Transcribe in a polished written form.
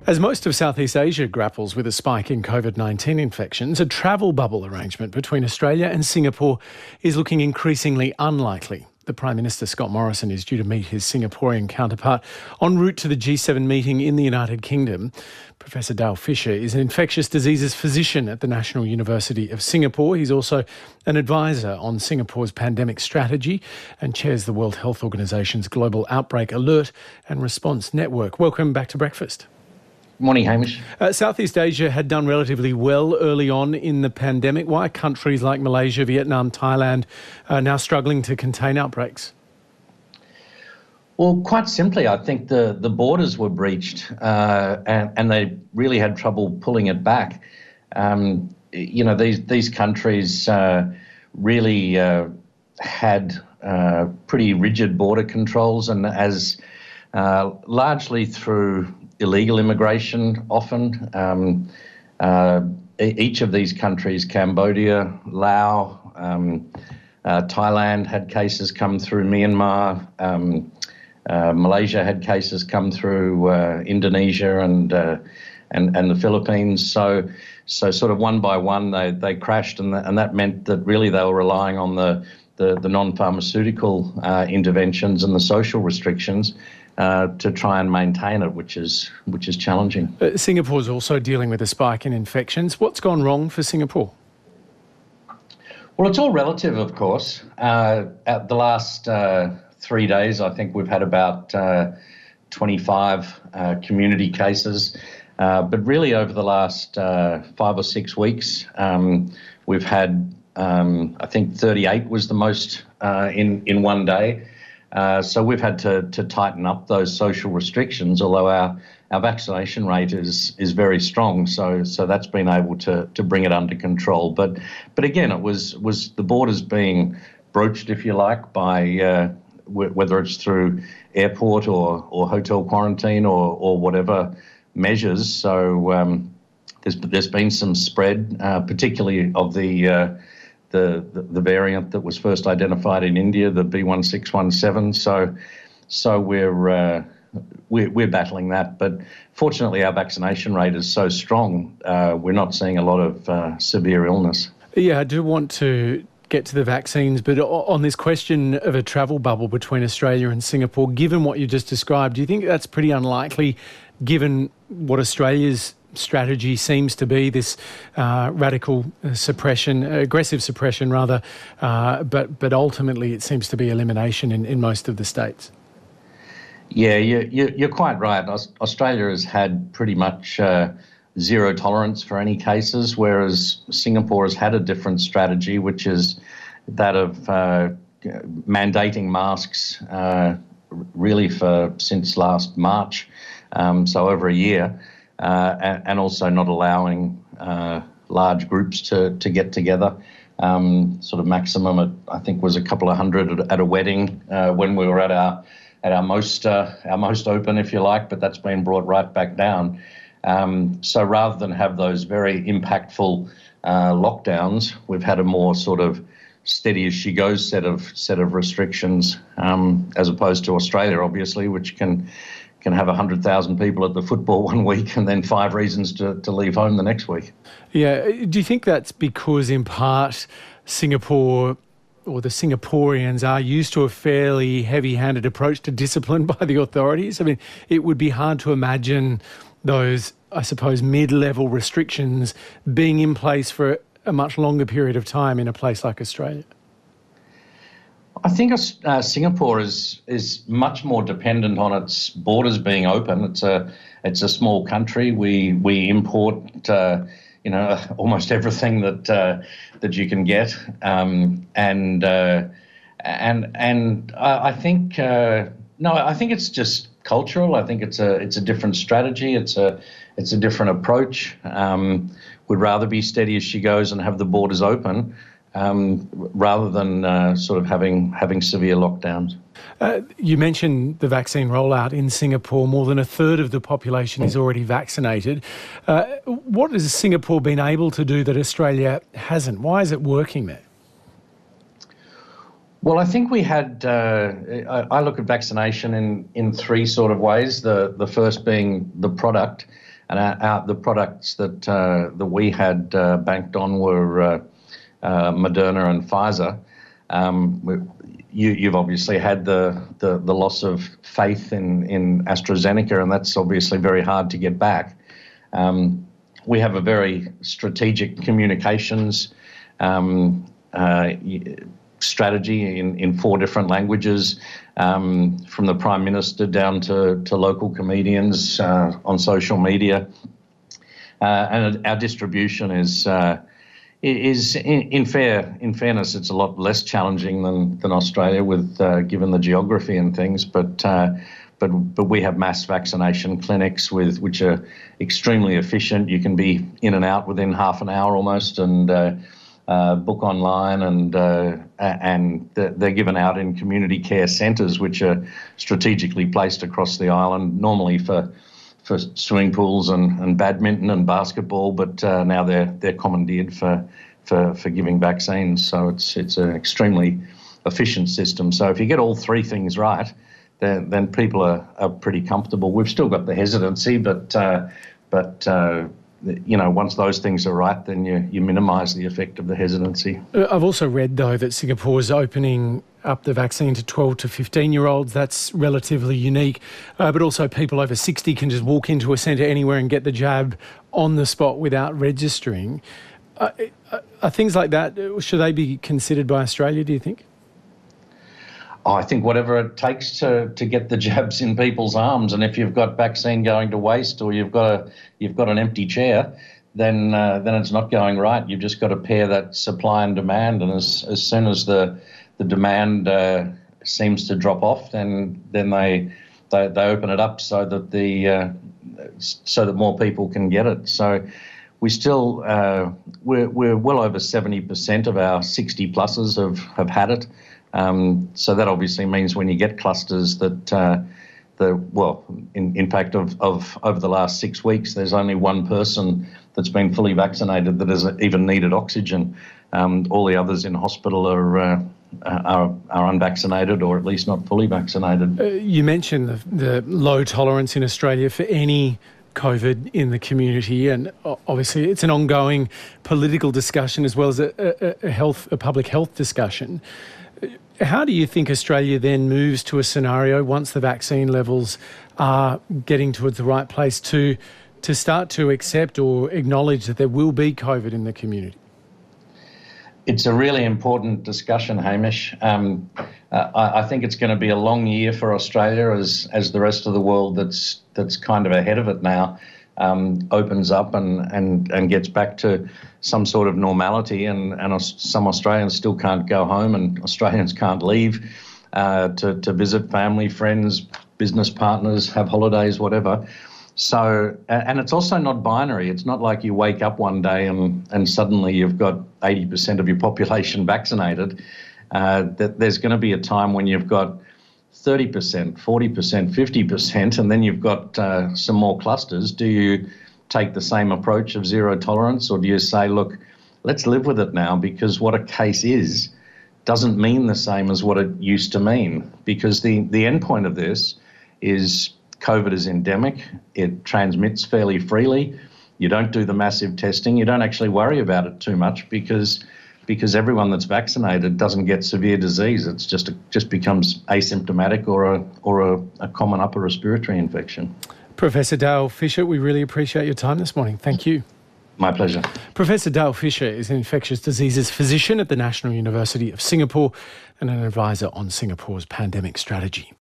As most of Southeast Asia grapples with a spike in COVID-19 infections, a travel bubble arrangement between Australia and Singapore is looking increasingly unlikely. The Prime Minister, Scott Morrison, is due to meet his Singaporean counterpart en route to the G7 meeting in the United Kingdom. Professor Dale Fisher is an infectious diseases physician at the National University of Singapore. He's also an advisor on Singapore's pandemic strategy and chairs the World Health Organization's Global Outbreak Alert and Response Network. Welcome back to Breakfast. Morning, Hamish. Southeast Asia had done relatively well early on in the pandemic. Why are countries like Malaysia, Vietnam, Thailand now struggling to contain outbreaks? Well, quite simply, I think the borders were breached and they really had trouble pulling it back. These countries really had pretty rigid border controls, and as largely through illegal immigration often. Each of these countries, Cambodia, Laos, Thailand had cases come through Myanmar, Malaysia had cases come through Indonesia and the Philippines. So sort of one by one they crashed, and that meant that really they were relying on the non-pharmaceutical interventions and the social restrictions to try and maintain it, which is challenging. Singapore's also dealing with a spike in infections. What's gone wrong for Singapore? Well, it's all relative, of course. At the last 3 days, I think we've had about 25 community cases. But really over the last 5 or 6 weeks, we've had, I think 38 was the most in one day. So we've had to tighten up those social restrictions, although our vaccination rate is very strong. So that's been able to bring it under control. But again, it was the borders being broached, if you like, by whether it's through airport or hotel quarantine or whatever measures. So there's been some spread, particularly of the variant that was first identified in India, the B1617. So we're battling that, but fortunately our vaccination rate is so strong, we're not seeing a lot of severe illness. Yeah, I do want to get to the vaccines, but on this question of a travel bubble between Australia and Singapore, given what you just described, do you think that's pretty unlikely, given what Australia's strategy seems to be, this radical suppression, aggressive suppression rather, but ultimately it seems to be elimination in most of the states? Yeah, you're quite right. Australia has had pretty much zero tolerance for any cases, whereas Singapore has had a different strategy, which is that of mandating masks really since last March, so over a year. And also not allowing large groups to get together. Sort of maximum, I think, was a couple of hundred at a wedding when we were at our most open, if you like. But that's been brought right back down. So rather than have those very impactful lockdowns, we've had a more sort of steady as she goes set of restrictions, as opposed to Australia, obviously, which can have 100,000 people at the football one week and then 5 reasons to leave home the next week. Yeah. Do you think that's because, in part, Singapore or the Singaporeans are used to a fairly heavy-handed approach to discipline by the authorities? I mean, it would be hard to imagine those, I suppose, mid-level restrictions being in place for a much longer period of time in a place like Australia. I think Singapore is much more dependent on its borders being open. It's a small country. We import almost everything that you can get, and I think I think it's just cultural. I think it's a different strategy. It's a different approach. We'd rather be steady as she goes and have the borders open, rather than sort of having severe lockdowns. You mentioned the vaccine rollout in Singapore. More than a third of the population is already vaccinated. What has Singapore been able to do that Australia hasn't? Why is it working there? Well, I think we had, I look at vaccination in three sort of ways. The first being the product. And the products that we had banked on were Moderna and Pfizer. You've obviously had the loss of faith in AstraZeneca, and that's obviously very hard to get back. We have a very strategic communications strategy in 4 different languages, from the Prime Minister down to local comedians on social media. And our distribution is in fairness, it's a lot less challenging than Australia, with given the geography and things. But we have mass vaccination clinics which are extremely efficient. You can be in and out within half an hour almost, and book online, and they're given out in community care centres, which are strategically placed across the island, normally for swimming pools and badminton and basketball, but now they're commandeered for giving vaccines. So it's an extremely efficient system. So if you get all 3 things right, then people are pretty comfortable. We've still got the hesitancy, but once those things are right, then you minimise the effect of the hesitancy. I've also read, though, that Singapore's opening up the vaccine to 12 to 15-year-olds. That's relatively unique. But also people over 60 can just walk into a centre anywhere and get the jab on the spot without registering. Are things like that, should they be considered by Australia, do you think? I think whatever it takes to get the jabs in people's arms, and if you've got vaccine going to waste, or you've got an empty chair, then it's not going right. You've just got to pair that supply and demand, and as soon as the demand seems to drop off, then they open it up so that so that more people can get it. So we still we're well over 70% of our 60 pluses have had it. So that obviously means when you get clusters that in fact of over the last 6 weeks, there's only one person that's been fully vaccinated that has even needed oxygen. All the others in hospital are unvaccinated, or at least not fully vaccinated. You mentioned the low tolerance in Australia for any COVID in the community, and obviously it's an ongoing political discussion as well as a public health discussion. How do you think Australia then moves to a scenario, once the vaccine levels are getting towards the right place, to start to accept or acknowledge that there will be COVID in the community? It's a really important discussion, Hamish. I think it's going to be a long year for Australia as the rest of the world that's kind of ahead of it now opens up and gets back to some sort of normality, and some Australians still can't go home, and Australians can't leave to visit family, friends, business partners, have holidays, whatever. So, and it's also not binary. It's not like you wake up one day and suddenly you've got 80% of your population vaccinated. That there's going to be a time when you've got 30%, 40%, 50%, and then you've got some more clusters. Do you take the same approach of zero tolerance, or do you say, look, let's live with it now, because what a case is doesn't mean the same as what it used to mean? Because the end point of this is COVID is endemic. It transmits fairly freely. You don't do the massive testing. You don't actually worry about it too much because everyone that's vaccinated doesn't get severe disease. It's just becomes asymptomatic or a common upper respiratory infection. Professor Dale Fisher, we really appreciate your time this morning. Thank you. My pleasure. Professor Dale Fisher is an infectious diseases physician at the National University of Singapore and an advisor on Singapore's pandemic strategy.